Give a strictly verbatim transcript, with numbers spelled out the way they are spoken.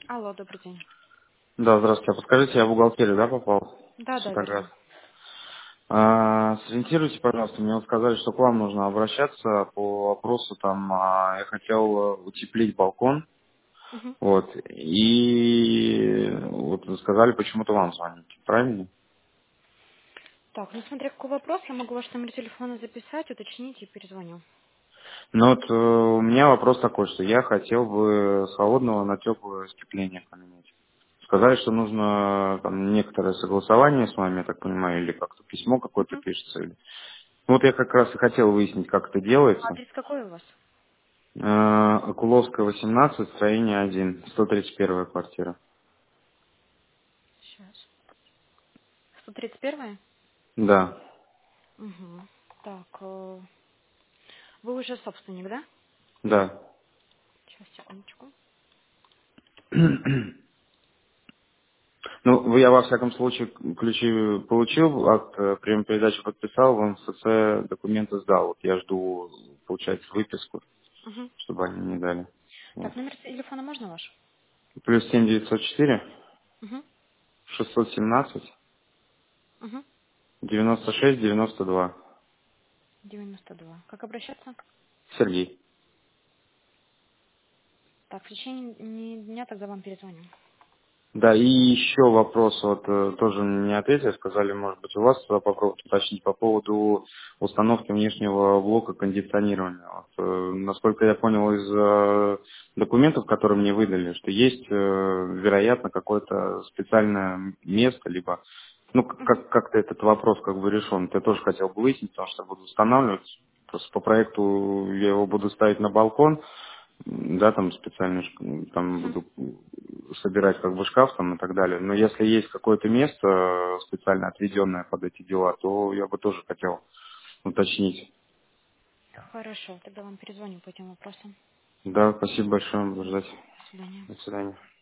Алло, добрый день. Да, здравствуйте. А подскажите, я в бухгалтерию, да, попал? Да, да, Светоград. верно. А, сориентируйте, пожалуйста, мне вот сказали, что к вам нужно обращаться по вопросу, там, а, я хотел э, утеплить балкон, Мгм. вот, и вот вы сказали, почему-то вам звонить, правильно? Так, ну смотря какой вопрос, я могу ваш номер телефона записать, уточнить и перезвоню. Ну вот э, у меня вопрос такой, что я хотел бы с холодного на теплое сцепление поменять. Сказали, что нужно там некоторое согласование с вами, я так понимаю, или как-то письмо какое-то Мгм. пишется. Или... Ну, вот я как раз и хотел выяснить, как это делается. Адрес какой у вас? Э, Окуловская, восемнадцать, строение один, сто тридцать первая квартира. Сейчас. сто тридцать первая? Да, Угу. Так, э, вы уже собственник, да? да. Сейчас, секундочку. Ну, вы- я во всяком случае ключи получил, от э, прием передачи подписал, в МФЦ документы сдал. Вот я жду, получается, выписку, Угу. чтобы они мне дали. Вот. Так, номер телефона можно ваш? Плюс семь девятьсот четыре Угу. шестьсот семнадцать Угу. девяносто шесть девяносто два. девяносто два. Как обращаться? Сергей. Так, в течение не- дня тогда вам перезвоню. Да, и еще вопрос, вот э, тоже не ответили, сказали, может быть, у вас э, попробовать уточнить по поводу установки внешнего блока кондиционирования. Вот, э, насколько я понял из э, документов, которые мне выдали, что есть, э, вероятно, какое-то специальное место, либо, ну, как- Угу. как- как-то этот вопрос как бы решен. Это я тоже хотел бы выяснить, потому что буду устанавливать. Просто по проекту я его буду ставить на балкон, да, там специально ш- там Угу. буду собирать как бы шкаф там и так далее. Но если есть какое-то место э, специально отведенное под эти дела, то я бы тоже хотел уточнить. Хорошо, тогда вам перезвоню по этим вопросам. Да, спасибо большое, буду ждать. До свидания. До свидания.